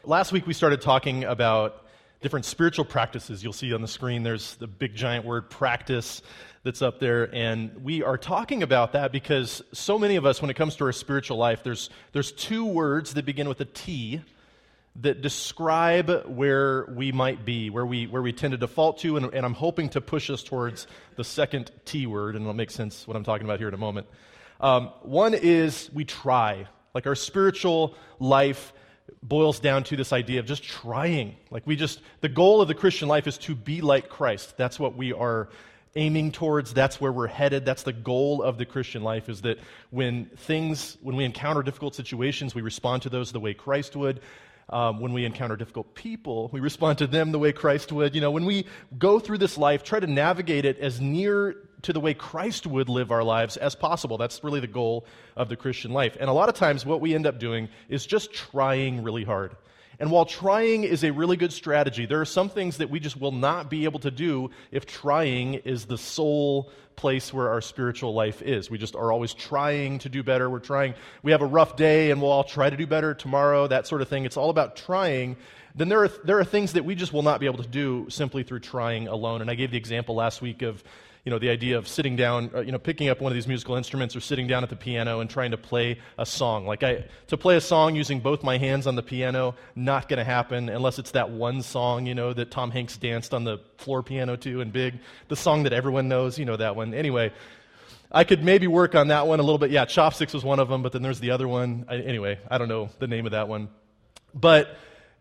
last week we started talking about different spiritual practices. You'll see on the screen there's the big giant word practice that's up there, and we are talking about that because so many of us, when it comes to our spiritual life, there's two words that begin with a T that describe where we might be, where we tend to default to, and I'm hoping to push us towards the second T word, and it'll make sense what I'm talking about here in a moment. One is we try. Like our spiritual life boils down to this idea of just trying. The goal of the Christian life is to be like Christ. That's what we are aiming towards. That's where we're headed. That's the goal of the Christian life, is that when we encounter difficult situations, we respond to those the way Christ would. When we encounter difficult people, we respond to them the way Christ would. When we go through this life, try to navigate it as near to the way Christ would live our lives as possible. That's really the goal of the Christian life. And a lot of times what we end up doing is just trying really hard. And while trying is a really good strategy, there are some things that we just will not be able to do if trying is the sole place where our spiritual life is. We just are always trying to do better. We have a rough day and we'll all try to do better tomorrow, that sort of thing. It's all about trying. Then there are things that we just will not be able to do simply through trying alone. And I gave the example last week of the idea of sitting down, picking up one of these musical instruments or sitting down at the piano and trying to play a song. To play a song using both my hands on the piano, not going to happen unless it's that one song, that Tom Hanks danced on the floor piano to in Big, the song that everyone knows, that one. Anyway, I could maybe work on that one a little bit. Yeah, Chopsticks was one of them, but then there's the other one. I don't know the name of that one. But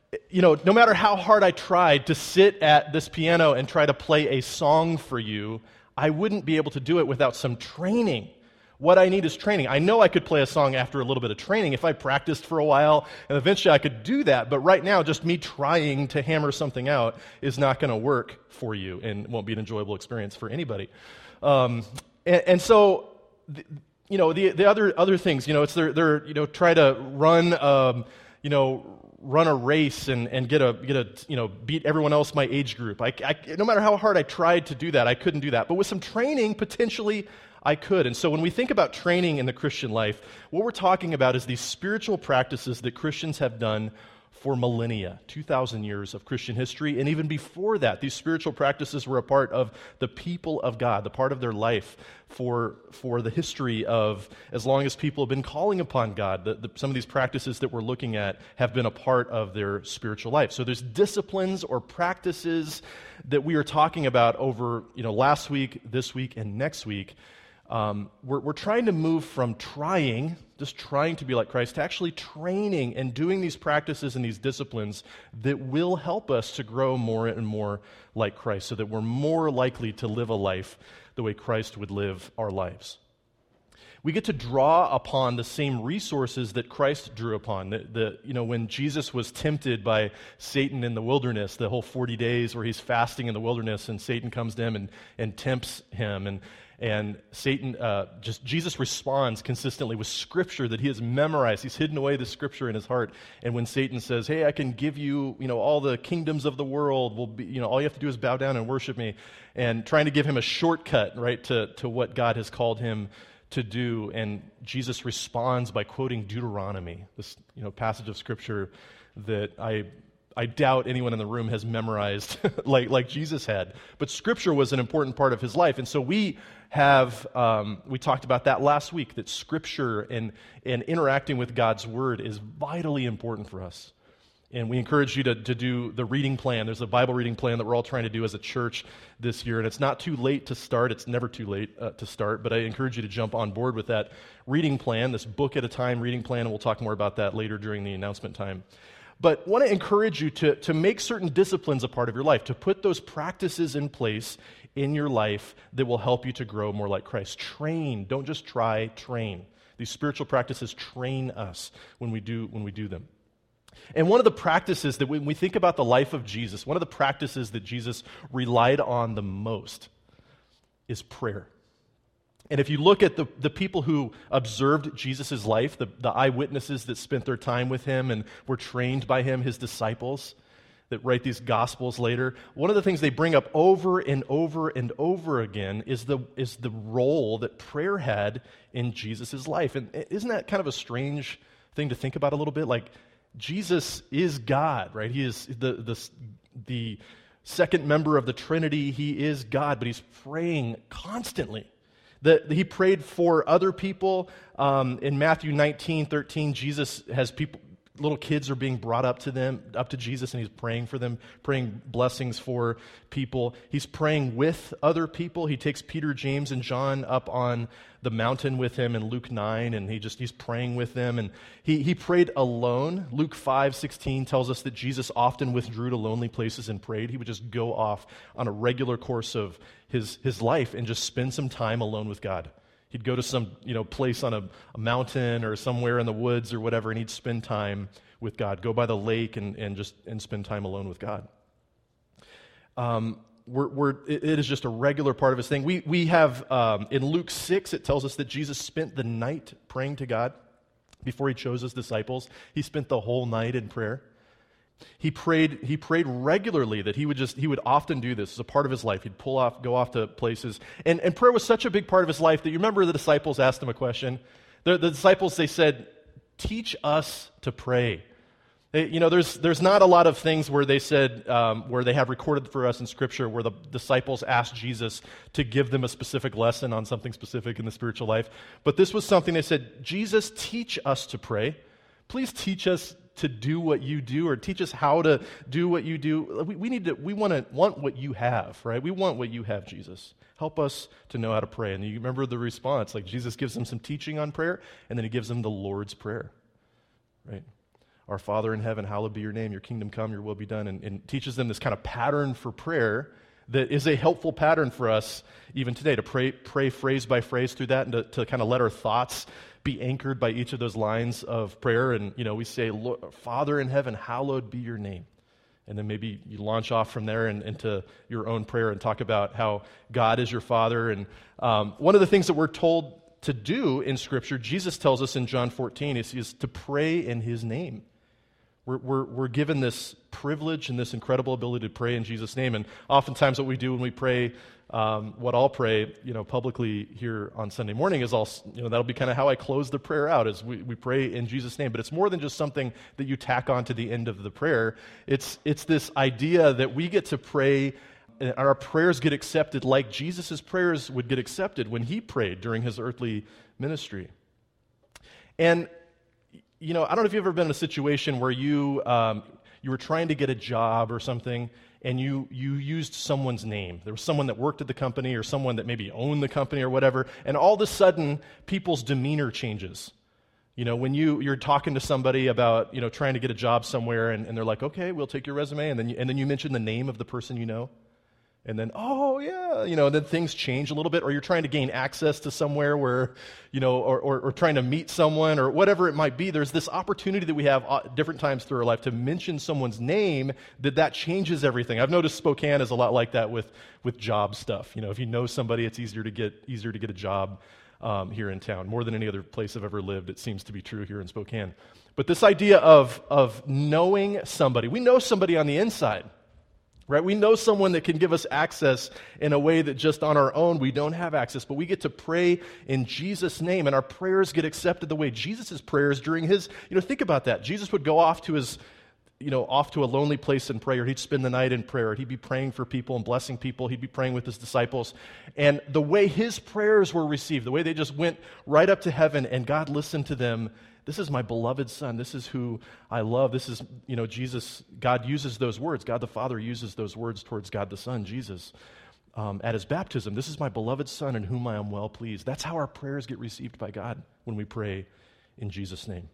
no matter how hard I tried to sit at this piano and try to play a song for you, I wouldn't be able to do it without some training. What I need is training. I know I could play a song after a little bit of training if I practiced for a while, and eventually I could do that, but right now just me trying to hammer something out is not going to work for you and won't be an enjoyable experience for anybody. So the other things, it's they're try to run run a race and beat everyone else my age group. No matter how hard I tried to do that, I couldn't do that. But with some training, potentially I could. And so when we think about training in the Christian life, what we're talking about is these spiritual practices that Christians have done for millennia, 2,000 years of Christian history, and even before that, these spiritual practices were a part of the people of God, the part of their life for the history of as long as people have been calling upon God. Some of these practices that we're looking at have been a part of their spiritual life. So there's disciplines or practices that we are talking about over last week, this week, and next week. We're trying to move from just trying to be like Christ, to actually training and doing these practices and these disciplines that will help us to grow more and more like Christ, so that we're more likely to live a life the way Christ would live our lives. We get to draw upon the same resources that Christ drew upon. When Jesus was tempted by Satan in the wilderness, the whole 40 days where he's fasting in the wilderness, and Satan comes to him and tempts him, and Satan, Jesus responds consistently with Scripture that he has memorized. He's hidden away the Scripture in his heart. And when Satan says, "Hey, I can give you, all the kingdoms of the world. All you have to do is bow down and worship me," and trying to give him a shortcut, right, to what God has called him to do. And Jesus responds by quoting Deuteronomy, this passage of Scripture that I doubt anyone in the room has memorized like Jesus had. But Scripture was an important part of his life. And so we talked about that last week, that Scripture and interacting with God's Word is vitally important for us. And we encourage you to do the reading plan. There's a Bible reading plan that we're all trying to do as a church this year. And it's not too late to start. It's never too late to start. But I encourage you to jump on board with that reading plan, this book at a time reading plan. And we'll talk more about that later during the announcement time. But I want to encourage you to make certain disciplines a part of your life, to put those practices in place in your life that will help you to grow more like Christ. Train. Don't just try, train. These spiritual practices train us when we do them. And one of the practices that when we think about the life of Jesus, one of the practices that Jesus relied on the most is prayer. And if you look at the people who observed Jesus' life, the eyewitnesses that spent their time with him and were trained by him, his disciples that write these Gospels later, one of the things they bring up over and over and over again is the role that prayer had in Jesus' life. And isn't that kind of a strange thing to think about a little bit? Like, Jesus is God, right? He is the second member of the Trinity. He is God, but he's praying constantly. He prayed for other people. In Matthew 19:13, Jesus has people, little kids are being brought up to Jesus, and he's praying for them, praying blessings for people. He's praying with other people. He takes Peter, James, and John up on the mountain with him in Luke 9, and he's praying with them. And he prayed alone. Luke 5:16 tells us that Jesus often withdrew to lonely places and prayed. He would just go off on a regular course of his life and just spend some time alone with God. He'd go to some place on a mountain or somewhere in the woods or whatever, and he'd spend time with God. Go by the lake and spend time alone with God. It is just a regular part of his thing. We have in Luke 6, it tells us that Jesus spent the night praying to God before he chose his disciples. He spent the whole night in prayer. He prayed regularly, that he would often do this as a part of his life. He'd go off to places. And prayer was such a big part of his life that you remember the disciples asked him a question. The disciples, they said, "Teach us to pray." There's not a lot of things where they said, where they have recorded for us in Scripture where the disciples asked Jesus to give them a specific lesson on something specific in the spiritual life. But this was something they said, "Jesus, teach us to pray. Please teach us to do what you do, or teach us how to do what you do. We want what you have, right? We want what you have, Jesus. Help us to know how to pray." And you remember the response, like Jesus gives them some teaching on prayer, and then he gives them the Lord's Prayer, right? "Our Father in heaven, hallowed be your name, your kingdom come, your will be done," and teaches them this kind of pattern for prayer that is a helpful pattern for us even today, to pray phrase by phrase through that, and to kind of let our thoughts be anchored by each of those lines of prayer. And, we say, "Father in heaven, hallowed be your name." And then maybe you launch off from there into your own prayer and talk about how God is your Father. And one of the things that we're told to do in Scripture, Jesus tells us in John 14, is to pray in his name. We're given this privilege and this incredible ability to pray in Jesus' name. And oftentimes what we do when we pray, what I'll pray, publicly here on Sunday morning is that'll be kind of how I close the prayer out, is we pray in Jesus' name. But it's more than just something that you tack on to the end of the prayer. It's this idea that we get to pray, and our prayers get accepted like Jesus' prayers would get accepted when he prayed during his earthly ministry. And I don't know if you've ever been in a situation where you were trying to get a job or something, and you used someone's name. There was someone that worked at the company, or someone that maybe owned the company or whatever, and all of a sudden, people's demeanor changes. When you're talking to somebody about, trying to get a job somewhere, and they're like, "Okay, we'll take your resume," and then you mention the name of the person you know. And then, "Oh, yeah," and then things change a little bit. Or you're trying to gain access to somewhere where, or trying to meet someone or whatever it might be. There's this opportunity that we have different times through our life to mention someone's name that changes everything. I've noticed Spokane is a lot like that with job stuff. If you know somebody, it's easier to get a job here in town. More than any other place I've ever lived, it seems to be true here in Spokane. But this idea of knowing somebody, we know somebody on the inside. Right? We know someone that can give us access in a way that just on our own we don't have access, but we get to pray in Jesus' name, and our prayers get accepted the way Jesus' prayers during his, think about that. Jesus would go off to a lonely place and pray, or he'd spend the night in prayer, or he'd be praying for people and blessing people, he'd be praying with his disciples. And the way his prayers were received, the way they just went right up to heaven and God listened to them, "This is my beloved Son. This is who I love." This is, Jesus, God uses those words. God the Father uses those words towards God the Son, Jesus, at his baptism. "This is my beloved Son in whom I am well pleased." That's how our prayers get received by God when we pray in Jesus' name.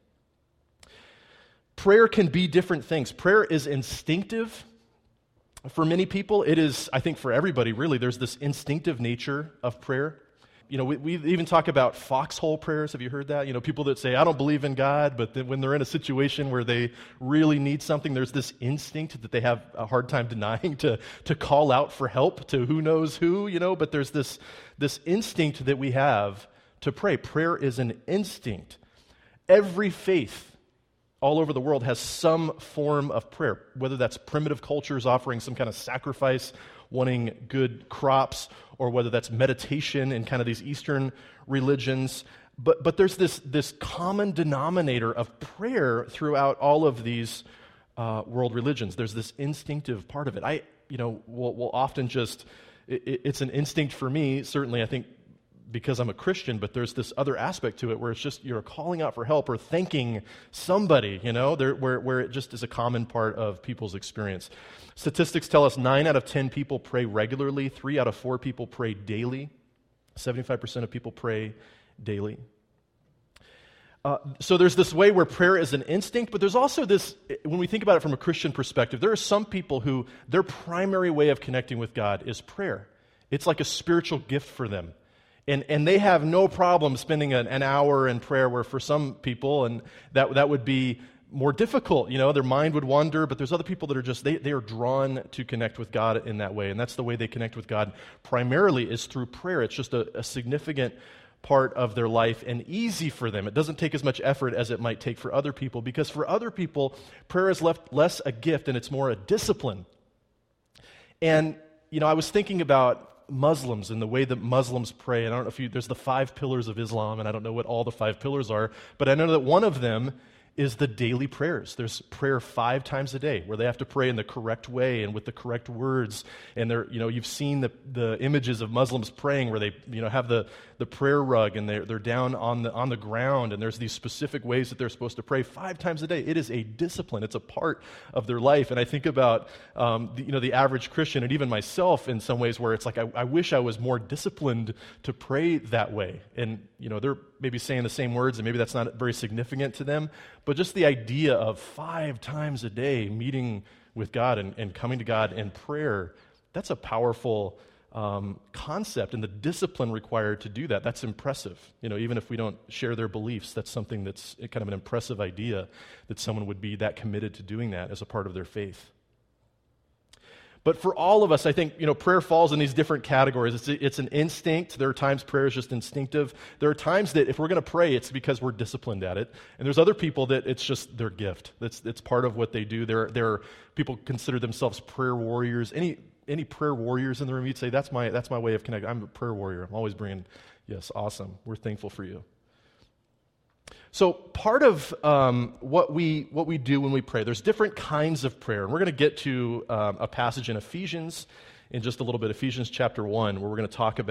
Prayer can be different things. Prayer is instinctive. For many people, it is, I think for everybody really, there's this instinctive nature of prayer. We even talk about foxhole prayers. Have you heard that? People that say, "I don't believe in God," but then when they're in a situation where they really need something, there's this instinct that they have a hard time denying to call out for help to who knows who, but there's this instinct that we have to pray. Prayer is an instinct. Every faith all over the world has some form of prayer, whether that's primitive cultures offering some kind of sacrifice, wanting good crops, or whether that's meditation in kind of these Eastern religions. But there's this common denominator of prayer throughout all of these world religions. There's this instinctive part of it. We'll often just, it's an instinct for me, certainly I think because I'm a Christian, but there's this other aspect to it where it's just you're calling out for help or thanking somebody, where it just is a common part of people's experience. Statistics tell us 9 out of 10 people pray regularly, 3 out of 4 people pray daily, 75% of people pray daily. So there's this way where prayer is an instinct, but there's also this, when we think about it from a Christian perspective, there are some people who their primary way of connecting with God is prayer. It's like a spiritual gift for them. And they have no problem spending an hour in prayer, where for some people, and that would be more difficult, their mind would wander, but there's other people that are just, they are drawn to connect with God in that way, and that's the way they connect with God primarily is through prayer. It's just a significant part of their life and easy for them. It doesn't take as much effort as it might take for other people, because for other people, prayer is less a gift and it's more a discipline. And, I was thinking about Muslims and the way that Muslims pray, and I don't know if there's the 5 pillars of Islam, and I don't know what all the 5 pillars are, but I know that one of them is the daily prayers. There's prayer 5 times a day where they have to pray in the correct way and with the correct words. And you've seen the images of Muslims praying where they have the prayer rug and they're down on the ground, and there's these specific ways that they're supposed to pray 5 times a day. It is a discipline. It's a part of their life. And I think about the average Christian, and even myself in some ways, where it's like I wish I was more disciplined to pray that way. And they're maybe saying the same words, and maybe that's not very significant to them. But just the idea of 5 times a day meeting with God and coming to God in prayer, that's a powerful concept, and the discipline required to do that's impressive. Even if we don't share their beliefs, that's something that's kind of an impressive idea, that someone would be that committed to doing that as a part of their faith. But for all of us, I think, prayer falls in these different categories. It's an instinct. There are times prayer is just instinctive. There are times that if we're going to pray, it's because we're disciplined at it. And there's other people that it's just their gift. It's part of what they do. There are people consider themselves prayer warriors. Any prayer warriors in the room, you'd say, that's my way of connecting. I'm a prayer warrior. I'm always bringing, yes, awesome. We're thankful for you. So part of what we do when we pray, there's different kinds of prayer. And we're going to get to a passage in Ephesians in just a little bit, Ephesians chapter 1, where we're going to talk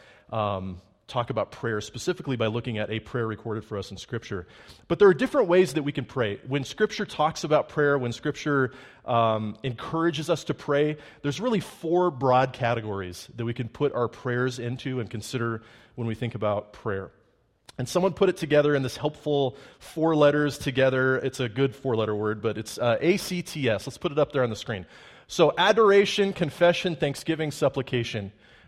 about prayer specifically by looking at a prayer recorded for us in Scripture. But there are different ways that we can pray. When Scripture talks about prayer, when Scripture encourages us to pray, there's really 4 broad categories that we can put our prayers into and consider when we think about prayer. And someone put it together in this helpful 4 letters together. It's a good 4-letter word, but it's ACTS. Let's put it up there on the screen. So adoration, confession, thanksgiving, supplication.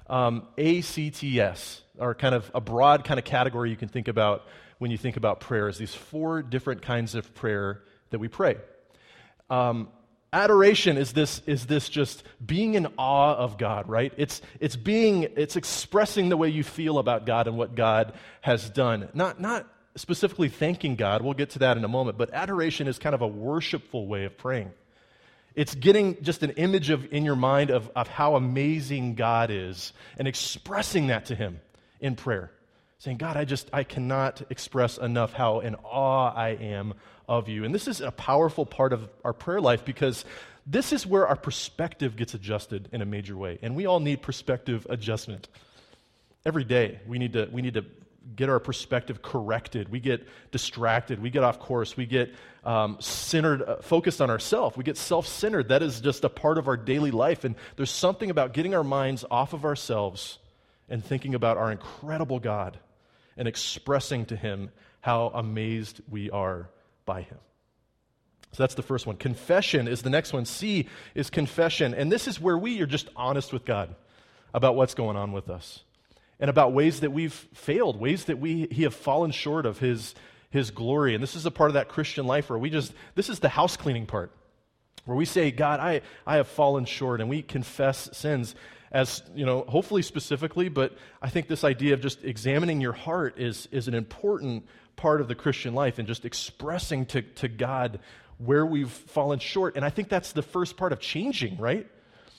ACTS are kind of a broad kind of category you can think about when you think about prayer, is these 4 different kinds of prayer that we pray. Adoration is this just being in awe of God, right? It's expressing the way you feel about God and what God has done. Not specifically thanking God. We'll get to that in a moment. But adoration is kind of a worshipful way of praying. It's getting just an image in your mind of how amazing God is and expressing that to Him in prayer. Saying, God, I cannot express enough how in awe I am of you. And this is a powerful part of our prayer life, because this is where our perspective gets adjusted in a major way. And we all need perspective adjustment. Every day we need to get our perspective corrected. We get distracted. We get off course. We get focused on ourselves. We get self-centered. That is just a part of our daily life. And there's something about getting our minds off of ourselves and thinking about our incredible God and expressing to Him how amazed we are by Him. So that's the first one. Confession is the next one. C is confession. And this is where we are just honest with God about what's going on with us and about ways that we've failed, ways that He have fallen short of His glory. And this is a part of that Christian life where this is the house cleaning part, where we say, God, I have fallen short, and we confess sins as, hopefully specifically, but I think this idea of just examining your heart is an important part of the Christian life, and just expressing to God where we've fallen short. And I think that's the first part of changing, right?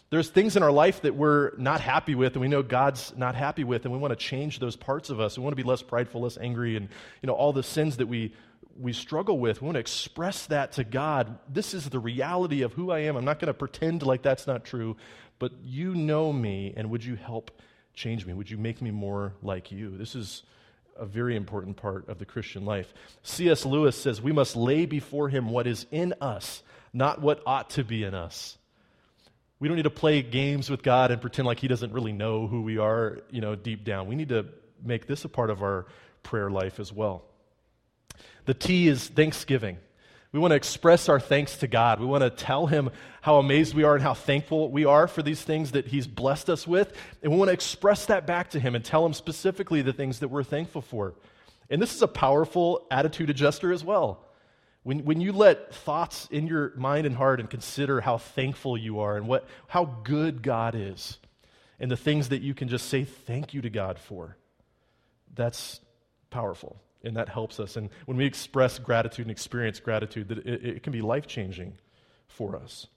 There's things in our life that we're not happy with, and we know God's not happy with, and we want to change those parts of us. We want to be less prideful, less angry, and all the sins that we struggle with. We want to express that to God. This is the reality of who I am. I'm not going to pretend like that's not true, but you know me, and would you help change me? Would you make me more like you? This is a very important part of the Christian life. C.S. Lewis says we must lay before him what is in us, not what ought to be in us. We don't need to play games with God and pretend like he doesn't really know who we are, deep down. We need to make this a part of our prayer life as well. The T is thanksgiving. We want to express our thanks to God. We want to tell him how amazed we are and how thankful we are for these things that he's blessed us with. And we want to express that back to him and tell him specifically the things that we're thankful for. And this is a powerful attitude adjuster as well. When you let thoughts in your mind and heart and consider how thankful you are and how good God is and the things that you can just say thank you to God for, that's powerful. And that helps us. And when we express gratitude and experience gratitude, that it can be life-changing for us.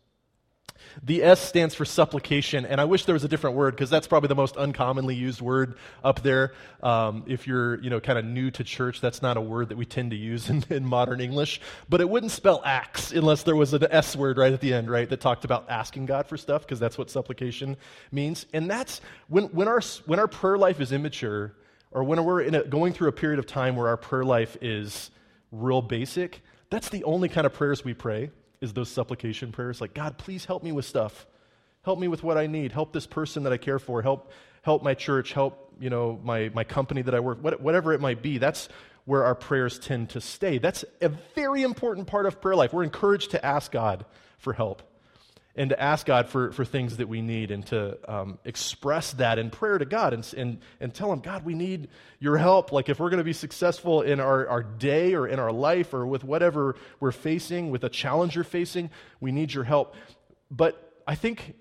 The S stands for supplication, and I wish there was a different word because that's probably the most uncommonly used word up there. If you're kind of new to church, that's not a word that we tend to use in modern English. But it wouldn't spell acts unless there was an S word right at the end, right, that talked about asking God for stuff, because that's what supplication means. And that's when our prayer life is immature, or when we're going through a period of time where our prayer life is real basic, that's the only kind of prayers we pray, is those supplication prayers. Like, God, please help me with stuff. Help me with what I need. Help this person that I care for. Help my church. Help, my company that I work, whatever it might be. That's where our prayers tend to stay. That's a very important part of prayer life. We're encouraged to ask God for help and to ask God for things that we need, and to express that in prayer to God and tell him, God, we need your help. Like, if we're going to be successful in our day or in our life or with whatever we're facing, with a challenge you're facing, we need your help. But I think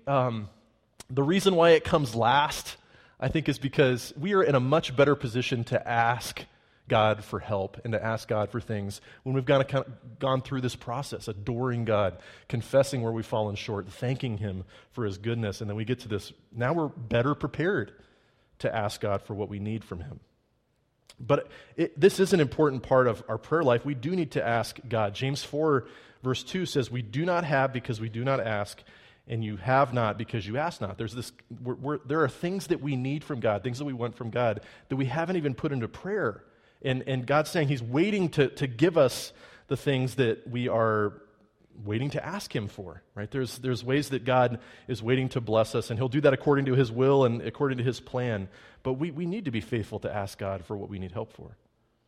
the reason why it comes last, I think, is because we are in a much better position to ask God for help and to ask God for things when we've gone through this process, adoring God, confessing where we've fallen short, thanking him for his goodness, and then we get to this. Now we're better prepared to ask God for what we need from him. But this is an important part of our prayer life. We do need to ask God. James 4, verse 2 says, we do not have because we do not ask, and you have not because you ask not. There's this. There are things that we need from God, things that we want from God, that we haven't even put into prayer. And God's saying he's waiting to give us the things that we are waiting to ask him for, right? There's ways that God is waiting to bless us, and he'll do that according to his will and according to his plan. But we need to be faithful to ask God for what we need help for.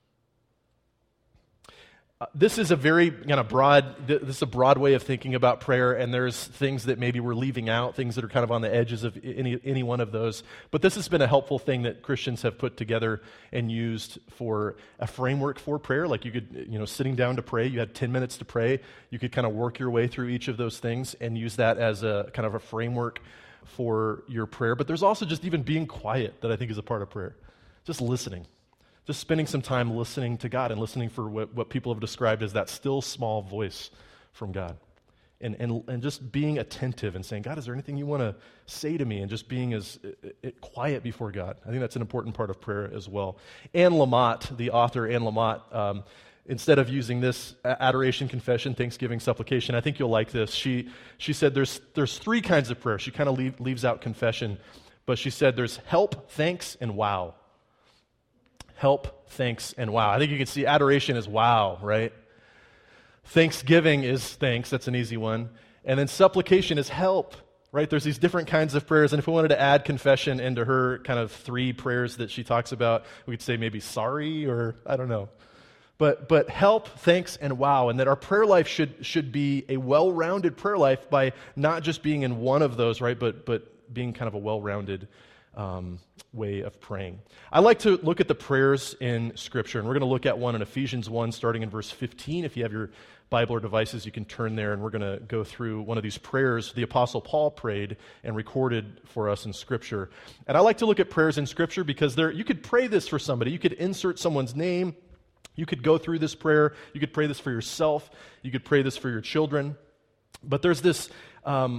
This is a very broad way of thinking about prayer, and there's things that maybe we're leaving out, things that are kind of on the edges of any one of those. But this has been a helpful thing that Christians have put together and used for a framework for prayer. Like, you could, sitting down to pray, you had 10 minutes to pray. You could kind of work your way through each of those things and use that as a kind of a framework for your prayer. But there's also just even being quiet that I think is a part of prayer. Just listening. Just spending some time listening to God and listening for what people have described as that still small voice from God. And just being attentive and saying, God, is there anything you want to say to me? And just being as quiet before God. I think that's an important part of prayer as well. Anne Lamott, the author Anne Lamott, instead of using this adoration, confession, thanksgiving, supplication, I think you'll like this. She said there's three kinds of prayer. She kind of leaves out confession, but she said there's help, thanks, and wow. Help, thanks, and wow. I think you can see adoration is wow, right? Thanksgiving is thanks. That's an easy one. And then supplication is help, right? There's these different kinds of prayers. And if we wanted to add confession into her kind of three prayers that she talks about, we could say maybe sorry, or I don't know. But help, thanks, and wow. And that our prayer life should be a well-rounded prayer life by not just being in one of those, right? But being kind of a well-rounded way of praying. I like to look at the prayers in Scripture, and we're going to look at one in Ephesians 1, starting in verse 15. If you have your Bible or devices, you can turn there, and we're going to go through one of these prayers the Apostle Paul prayed and recorded for us in Scripture. And I like to look at prayers in Scripture because you could pray this for somebody. You could insert someone's name. You could go through this prayer. You could pray this for yourself. You could pray this for your children. But there's this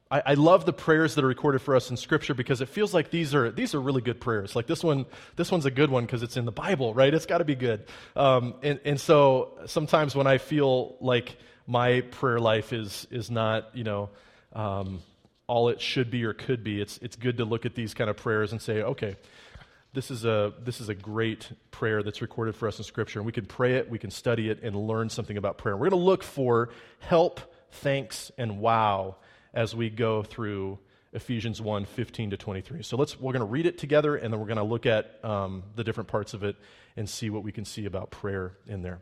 I love the prayers that are recorded for us in Scripture because it feels like these are really good prayers. Like this one's a good one because it's in the Bible, right? It's got to be good. And so sometimes when I feel like my prayer life is not, all it should be or could be, it's good to look at these kind of prayers and say, okay, this is a great prayer that's recorded for us in Scripture, and we can pray it, we can study it, and learn something about prayer. We're going to look for help, thanks, and wow as we go through Ephesians 1, 15 to 23. So we're going to read it together, and then we're going to look at the different parts of it and see what we can see about prayer in there.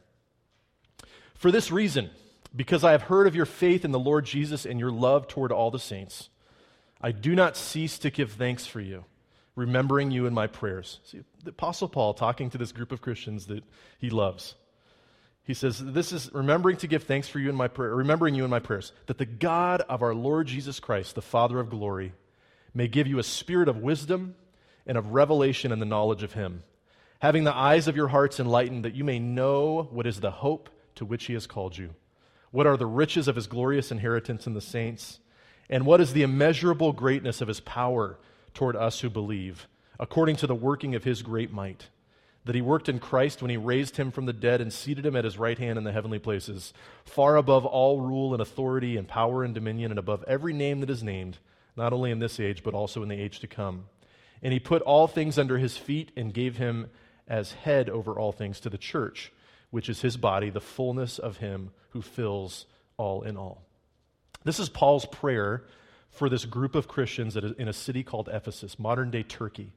For this reason, because I have heard of your faith in the Lord Jesus and your love toward all the saints, I do not cease to give thanks for you, remembering you in my prayers. See, the Apostle Paul talking to this group of Christians that he loves. He says, this is remembering to give thanks for you in my prayer, remembering you in my prayers, that the God of our Lord Jesus Christ, the Father of glory, may give you a spirit of wisdom and of revelation in the knowledge of him, having the eyes of your hearts enlightened, that you may know what is the hope to which he has called you, what are the riches of his glorious inheritance in the saints, and what is the immeasurable greatness of his power toward us who believe, according to the working of his great might, that he worked in Christ when he raised him from the dead and seated him at his right hand in the heavenly places, far above all rule and authority and power and dominion, and above every name that is named, not only in this age, but also in the age to come. And he put all things under his feet and gave him as head over all things to the church, which is his body, the fullness of him who fills all in all. This is Paul's prayer for this group of Christians in a city called Ephesus, modern-day Turkey.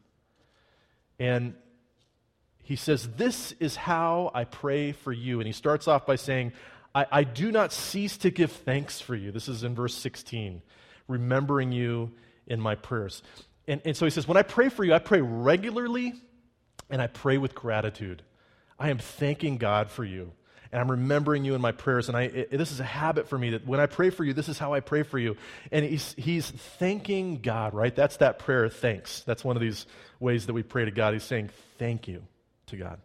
And he says, this is how I pray for you. And he starts off by saying, I do not cease to give thanks for you. This is in verse 16, remembering you in my prayers. And so he says, when I pray for you, I pray regularly and I pray with gratitude. I am thanking God for you. And I'm remembering you in my prayers. And this is a habit for me that when I pray for you, this is how I pray for you. And he's thanking God, right? That's that prayer, thanks. That's one of these ways that we pray to God. He's saying thank you to God.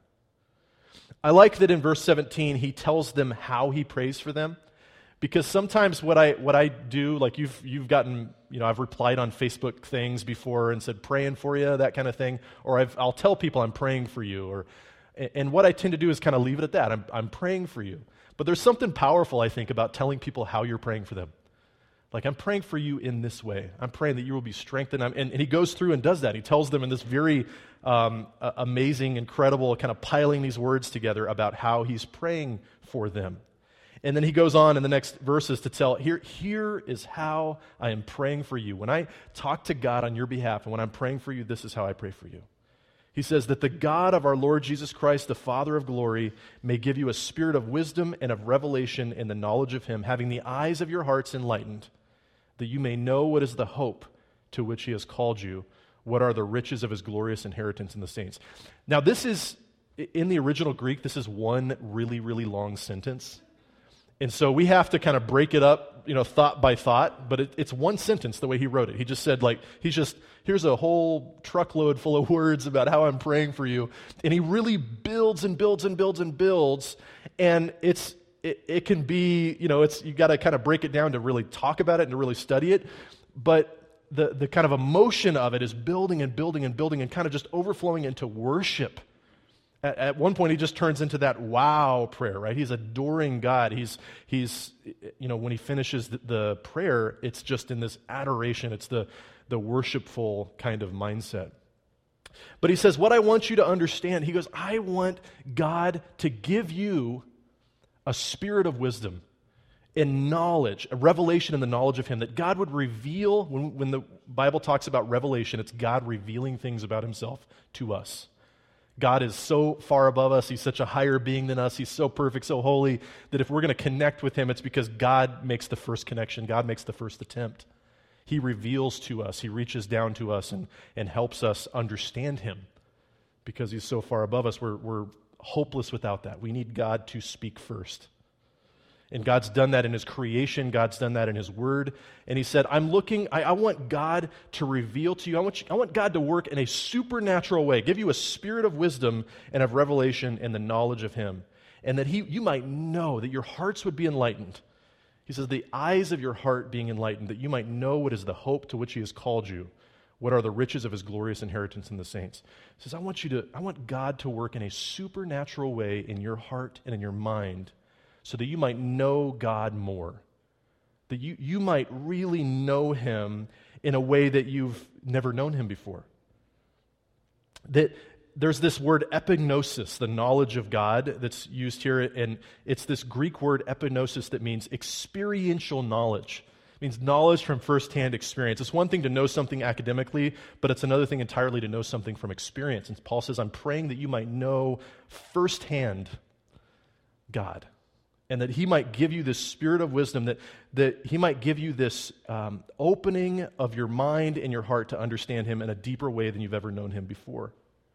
I like that in verse 17, he tells them how he prays for them. Because sometimes what I do, like you've gotten, I've replied on Facebook things before and said praying for you, that kind of thing. Or I'll tell people I'm praying for you. And what I tend to do is kind of leave it at that. I'm praying for you. But there's something powerful, I think, about telling people how you're praying for them. Like, I'm praying for you in this way. I'm praying that you will be strengthened. And he goes through and does that. He tells them in this very amazing, incredible, kind of piling these words together about how he's praying for them. And then he goes on in the next verses to tell, here is how I am praying for you. When I talk to God on your behalf and when I'm praying for you, this is how I pray for you. He says that the God of our Lord Jesus Christ, the Father of glory, may give you a spirit of wisdom and of revelation in the knowledge of him, having the eyes of your hearts enlightened, that you may know what is the hope to which he has called you, what are the riches of his glorious inheritance in the saints. Now this is, in the original Greek, this is one really, really long sentence. And so we have to kind of break it up, thought by thought, but it's one sentence the way he wrote it. He just said, here's a whole truckload full of words about how I'm praying for you. And he really builds and builds and builds and builds. And it can be, you got to kind of break it down to really talk about it and to really study it. But the kind of emotion of it is building and building and building and kind of just overflowing into worship. At one point, he just turns into that wow prayer, right? He's adoring God. He's when he finishes the prayer, it's just in this adoration. It's the worshipful kind of mindset. But he says, what I want you to understand, he goes, I want God to give you a spirit of wisdom and knowledge, a revelation in the knowledge of him, that God would reveal, when the Bible talks about revelation, it's God revealing things about himself to us. God is so far above us. He's such a higher being than us. He's so perfect, so holy, that if we're going to connect with him, it's because God makes the first connection. God makes the first attempt. He reveals to us. He reaches down to us and helps us understand him. Because he's so far above us, we're hopeless without that. We need God to speak first. And God's done that in his creation. God's done that in his word. And he said, I want God to reveal to you. I want God to work in a supernatural way, give you a spirit of wisdom and of revelation and the knowledge of him. And that you might know, that your hearts would be enlightened. He says, the eyes of your heart being enlightened, that you might know what is the hope to which he has called you, what are the riches of his glorious inheritance in the saints. He says, I want God to work in a supernatural way in your heart and in your mind so that you might know God more, that you might really know him in a way that you've never known him before. That there's this word epignosis, the knowledge of God, that's used here, and it's this Greek word epignosis that means experiential knowledge. It means knowledge from firsthand experience. It's one thing to know something academically, but it's another thing entirely to know something from experience. And Paul says, I'm praying that you might know firsthand God, and that he might give you this spirit of wisdom, that he might give you this opening of your mind and your heart to understand him in a deeper way than you've ever known him before.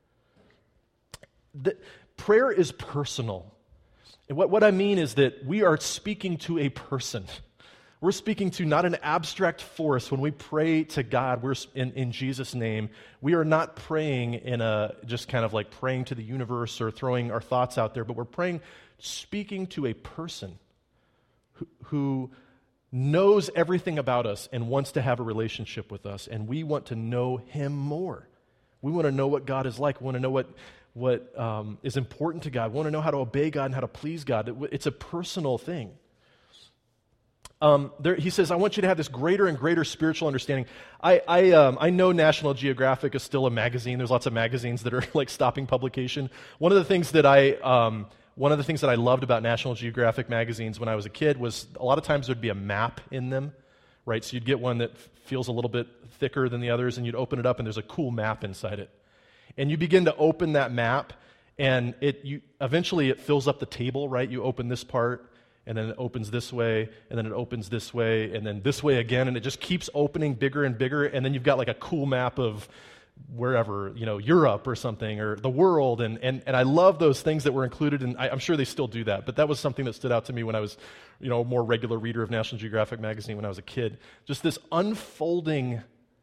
Prayer is personal. And what I mean is that we are speaking to a person. We're speaking to not an abstract force. When we pray to God, we're in Jesus' name. We are not praying in a just kind of like praying to the universe or throwing our thoughts out there, but we're praying, speaking to a person who knows everything about us and wants to have a relationship with us, and we want to know him more. We want to know what God is like. We want to know what is important to God. We want to know how to obey God and how to please God. It's a personal thing. He says, I want you to have this greater and greater spiritual understanding. I know National Geographic is still a magazine. There's lots of magazines that are like stopping publication. One of the things that I loved about National Geographic magazines when I was a kid was a lot of times there'd be a map in them, right? So you'd get one that feels a little bit thicker than the others, and you'd open it up, and there's a cool map inside it. And you begin to open that map, and eventually it fills up the table, right? You open this part, and then it opens this way, and then it opens this way, and then this way again, and it just keeps opening bigger and bigger, and then you've got like a cool map of wherever, Europe or something, or the world, and I love those things that were included, and I'm sure they still do that, but that was something that stood out to me when I was, a more regular reader of National Geographic magazine when I was a kid. Just this unfolding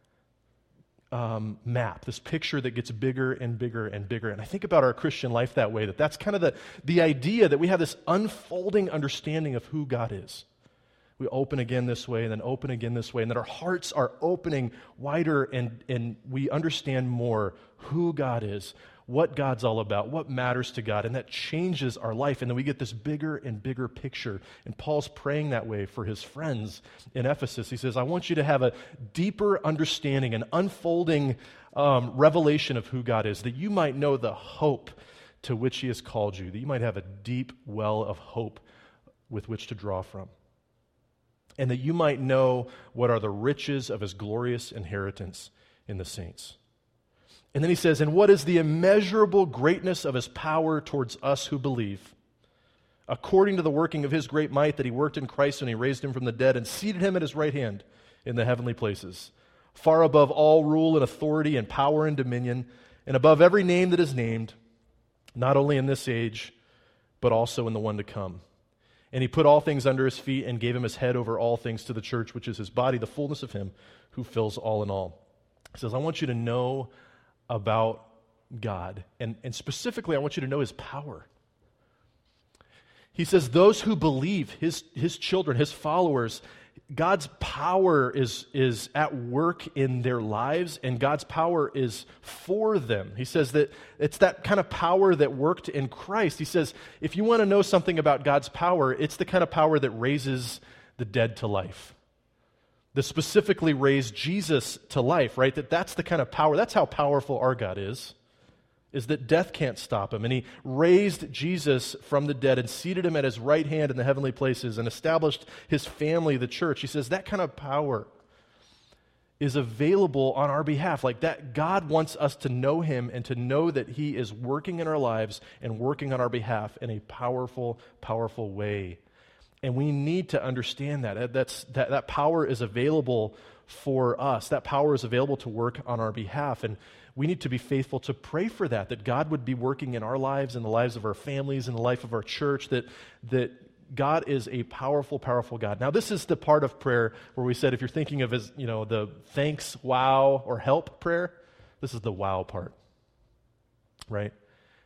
map, this picture that gets bigger and bigger and bigger. And I think about our Christian life that way, that's kind of the idea that we have this unfolding understanding of who God is. We open again this way and then open again this way, and that our hearts are opening wider and we understand more who God is, what God's all about, what matters to God, and that changes our life. And then we get this bigger and bigger picture. And Paul's praying that way for his friends in Ephesus. He says, I want you to have a deeper understanding, an unfolding revelation of who God is, that you might know the hope to which he has called you, that you might have a deep well of hope with which to draw from, and that you might know what are the riches of his glorious inheritance in the saints. And then he says, and what is the immeasurable greatness of his power towards us who believe, according to the working of his great might that he worked in Christ when he raised him from the dead and seated him at his right hand in the heavenly places, far above all rule and authority and power and dominion, and above every name that is named, not only in this age, but also in the one to come. And he put all things under his feet and gave him his head over all things to the church, which is his body, the fullness of him who fills all in all. He says, I want you to know about God, and specifically I want you to know his power. He says those who believe, his children, his followers, God's power is at work in their lives, and God's power is for them. He says that it's that kind of power that worked in Christ. He says if you want to know something about God's power, it's the kind of power that raises the dead to life, that specifically raised Jesus to life, right? That's the kind of power, that's how powerful our God is that death can't stop him. And he raised Jesus from the dead and seated him at his right hand in the heavenly places and established his family, the church. He says that kind of power is available on our behalf. Like that, God wants us to know him and to know that he is working in our lives and working on our behalf in a powerful, powerful way. And we need to understand that. That power is available for us. That power is available to work on our behalf. And we need to be faithful to pray for that God would be working in our lives, in the lives of our families, in the life of our church, that God is a powerful, powerful God. Now, this is the part of prayer where we said if you're thinking of as, the thanks, wow, or help prayer, this is the wow part, right?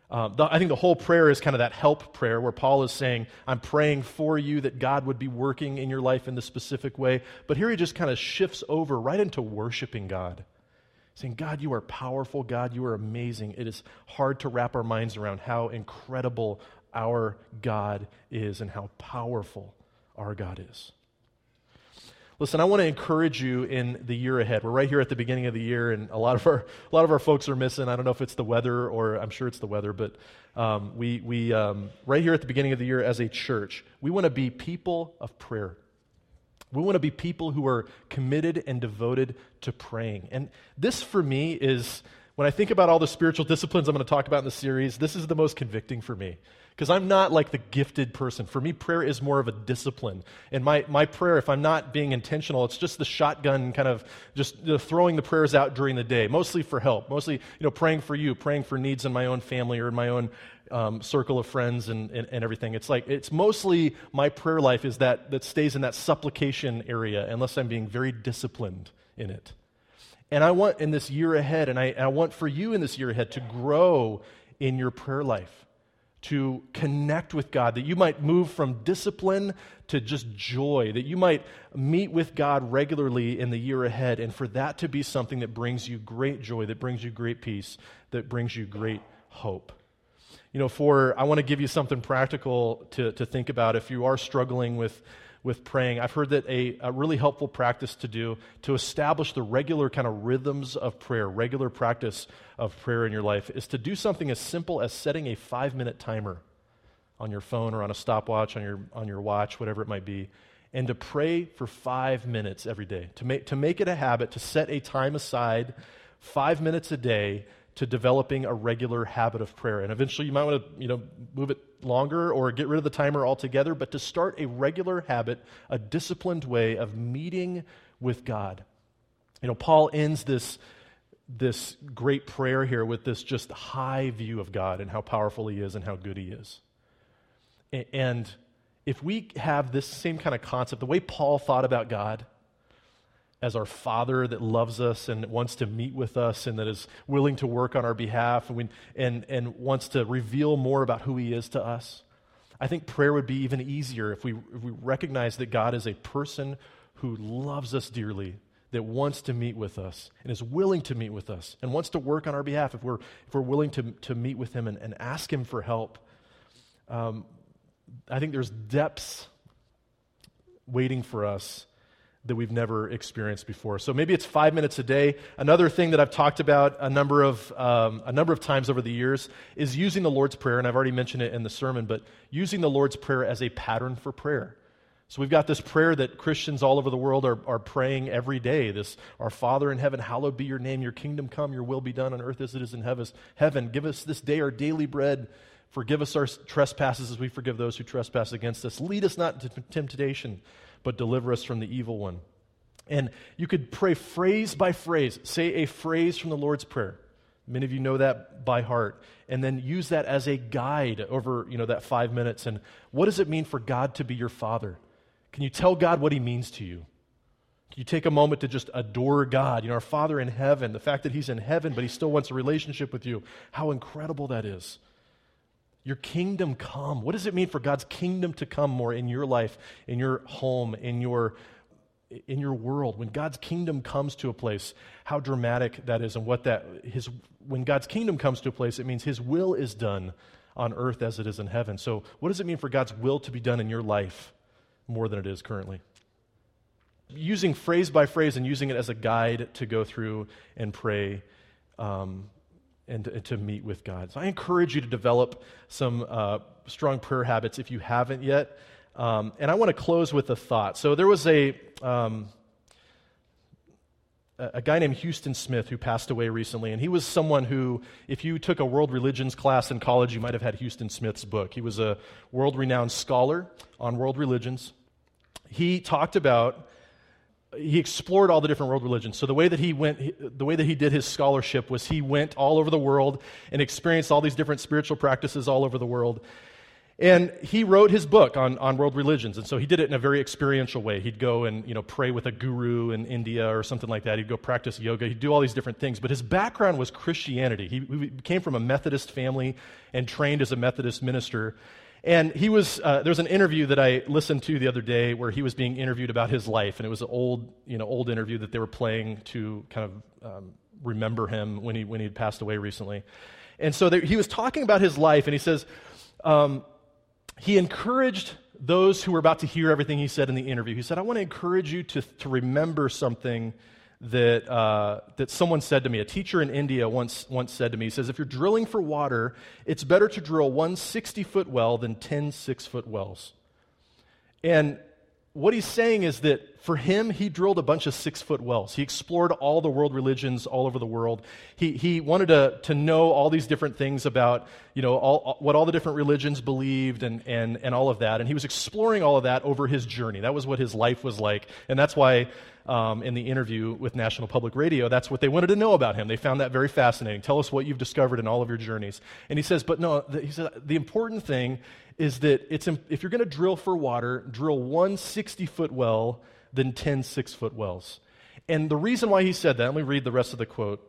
I think the whole prayer is kind of that help prayer where Paul is saying, I'm praying for you that God would be working in your life in this specific way. But here he just kind of shifts over right into worshiping God, saying, God, you are powerful. God, you are amazing. It is hard to wrap our minds around how incredible our God is and how powerful our God is. Listen, I want to encourage you in the year ahead. We're right here at the beginning of the year, and a lot of our folks are missing. I don't know if it's the weather, or I'm sure it's the weather, but we right here at the beginning of the year as a church, we want to be people of prayer. We want to be people who are committed and devoted to praying. And this, for me, is, when I think about all the spiritual disciplines I'm going to talk about in the series, this is the most convicting for me. Because I'm not like the gifted person. For me, prayer is more of a discipline. And my prayer, if I'm not being intentional, it's just the shotgun kind of just throwing the prayers out during the day, mostly for help, mostly praying for you, praying for needs in my own family or in my own circle of friends and everything. It's mostly my prayer life is that stays in that supplication area unless I'm being very disciplined in it. And I want in this year ahead, and I want for you in this year ahead to grow in your prayer life, to connect with God, that you might move from discipline to just joy, that you might meet with God regularly in the year ahead, and for that to be something that brings you great joy, that brings you great peace, that brings you great hope. I want to give you something practical to think about if you are struggling with praying. I've heard that a really helpful practice to do to establish the regular kind of rhythms of prayer, regular practice of prayer in your life, is to do something as simple as setting a 5-minute timer on your phone or on a stopwatch, on your watch, whatever it might be, and to pray for 5 minutes every day. To make it a habit, to set a time aside, 5 minutes a day, to developing a regular habit of prayer. And eventually you might want to, move it longer or get rid of the timer altogether, but to start a regular habit, a disciplined way of meeting with God. Paul ends this great prayer here with this just high view of God and how powerful he is and how good he is. And if we have this same kind of concept, the way Paul thought about God, as our Father that loves us and wants to meet with us and that is willing to work on our behalf and wants to reveal more about who he is to us, I think prayer would be even easier if we recognize that God is a person who loves us dearly, that wants to meet with us and is willing to meet with us and wants to work on our behalf if we're willing to meet with him and ask him for help. I think there's depths waiting for us that we've never experienced before. So maybe it's 5 minutes a day. Another thing that I've talked about a number of times over the years is using the Lord's Prayer, and I've already mentioned it in the sermon, but using the Lord's Prayer as a pattern for prayer. So we've got this prayer that Christians all over the world are praying every day. This, our Father in heaven, hallowed be your name, your kingdom come, your will be done on earth as it is in heaven. Give us this day our daily bread. Forgive us our trespasses as we forgive those who trespass against us. Lead us not into temptation, but deliver us from the evil one. And you could pray phrase by phrase. Say a phrase from the Lord's Prayer. Many of you know that by heart. And then use that as a guide over, that 5 minutes. And what does it mean for God to be your Father? Can you tell God what he means to you? Can you take a moment to just adore God? Our Father in heaven, the fact that he's in heaven, but he still wants a relationship with you. How incredible that is. Your kingdom come. What does it mean for God's kingdom to come more in your life, in your home, in your world? When God's kingdom comes to a place, how dramatic that is, and when God's kingdom comes to a place, it means his will is done on earth as it is in heaven. So what does it mean for God's will to be done in your life more than it is currently? Using phrase by phrase and using it as a guide to go through and pray, and to meet with God. So I encourage you to develop some strong prayer habits if you haven't yet. And I want to close with a thought. So there was a guy named Houston Smith who passed away recently, and he was someone who, if you took a world religions class in college, you might have had Houston Smith's book. He was a world-renowned scholar on world religions. He explored all the different world religions. So the way that he did his scholarship was he went all over the world and experienced all these different spiritual practices all over the world. And he wrote his book on world religions, and so he did it in a very experiential way. He'd go and pray with a guru in India or something like that. He'd go practice yoga. He'd do all these different things. But his background was Christianity. He came from a Methodist family and trained as a Methodist minister. And he was there's an interview that I listened to the other day where he was being interviewed about his life, and it was an old interview that they were playing to kind of remember him when he had passed away recently. And so he was talking about his life, and he says. He encouraged those who were about to hear everything he said in the interview. He said, I want to encourage you to remember something that someone said to me. A teacher in India once said to me, he says, if you're drilling for water, it's better to drill one 60-foot well than 10 6-foot wells. And what he's saying is that for him, he drilled a bunch of 6-foot wells. He explored all the world religions all over the world. He wanted to know all these different things about, what all the different religions believed and all of that. And he was exploring all of that over his journey. That was what his life was like. And that's why in the interview with National Public Radio, that's what they wanted to know about him. They found that very fascinating. Tell us what you've discovered in all of your journeys. And he says, he said, the important thing is that if you're going to drill for water, drill one 60-foot well than 10 6-foot wells. And the reason why he said that, let me read the rest of the quote.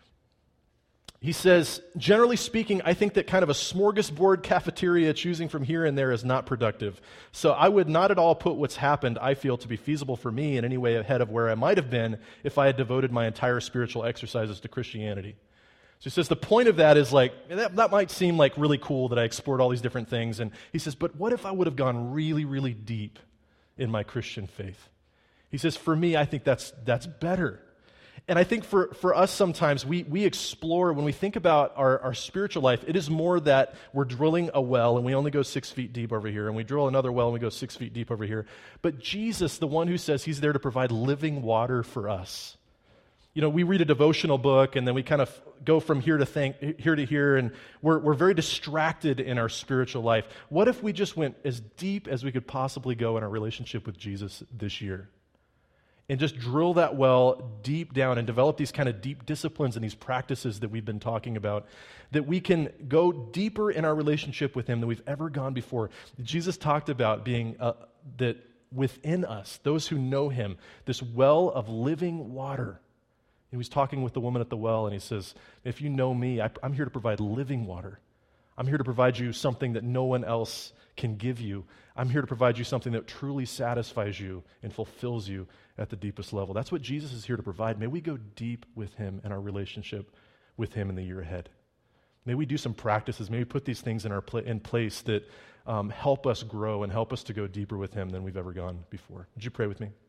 He says, generally speaking, I think that kind of a smorgasbord cafeteria choosing from here and there is not productive. So I would not at all put what's happened, I feel, to be feasible for me in any way ahead of where I might have been if I had devoted my entire spiritual exercises to Christianity. So he says the point of that is that might seem like really cool that I explored all these different things. And he says, but what if I would have gone really, really deep in my Christian faith? He says, for me, I think that's better. And I think for us sometimes, we explore, when we think about our spiritual life, it is more that we're drilling a well and we only go 6 feet deep over here, and we drill another well and we go 6 feet deep over here. But Jesus, the one who says he's there to provide living water for us. We read a devotional book, and then we kind of go from here to here, and we're very distracted in our spiritual life. What if we just went as deep as we could possibly go in our relationship with Jesus this year? And just drill that well deep down and develop these kind of deep disciplines and these practices that we've been talking about, that we can go deeper in our relationship with him than we've ever gone before. Jesus talked about being that within us, those who know him, this well of living water. He was talking with the woman at the well, and he says, if you know me, I'm here to provide living water. I'm here to provide you something that no one else can give you. I'm here to provide you something that truly satisfies you and fulfills you at the deepest level. That's what Jesus is here to provide. May we go deep with him and our relationship with him in the year ahead. May we do some practices. May we put these things in place that help us grow and help us to go deeper with him than we've ever gone before. Would you pray with me?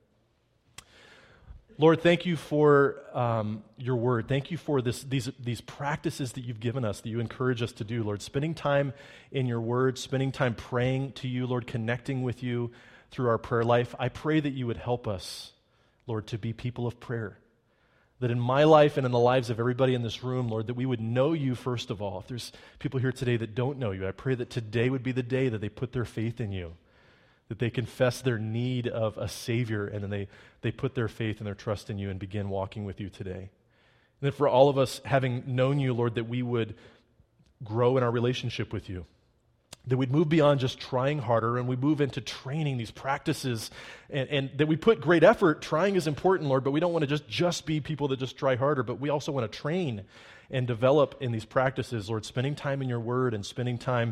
Lord, thank you for your word. Thank you for these practices that you've given us, that you encourage us to do, Lord. Spending time in your word, spending time praying to you, Lord, connecting with you through our prayer life. I pray that you would help us, Lord, to be people of prayer. That in my life and in the lives of everybody in this room, Lord, that we would know you first of all. If there's people here today that don't know you, I pray that today would be the day that they put their faith in you, that they confess their need of a Savior, and then they put their faith and their trust in you and begin walking with you today. And then for all of us, having known you, Lord, that we would grow in our relationship with you, that we'd move beyond just trying harder and we move into training these practices, and that we put great effort. Trying is important, Lord, but we don't want to just be people that just try harder, but we also want to train and develop in these practices, Lord, spending time in your word and spending time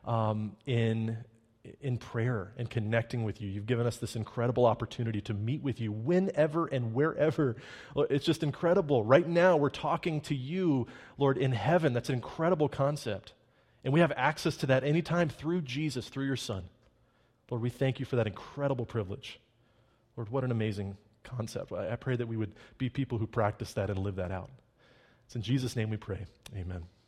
in prayer and connecting with you. You've given us this incredible opportunity to meet with you whenever and wherever. It's just incredible. Right now, we're talking to you, Lord, in heaven. That's an incredible concept. And we have access to that anytime through Jesus, through your Son. Lord, we thank you for that incredible privilege. Lord, what an amazing concept. I pray that we would be people who practice that and live that out. It's in Jesus' name we pray. Amen.